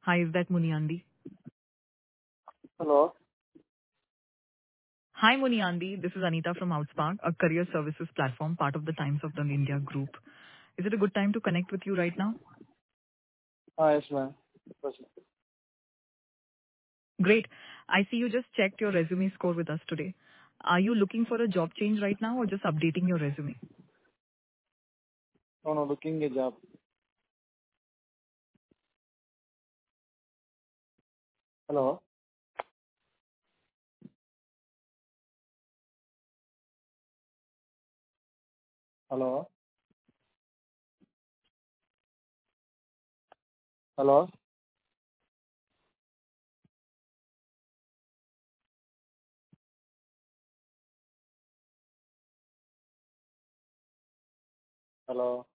Hi, is that Muniandi? Hello. Hi, Muniandi. This is Anita from Outspark, a career services platform, part of the Times of the India group. Is it a good time to connect with you right now? Yes, ma'am. Proceed. Great. I see you just checked your resume score with us today. Are you looking for a job change right now or just updating your resume? No, looking a job. Hello. Hello. Hello. Hello.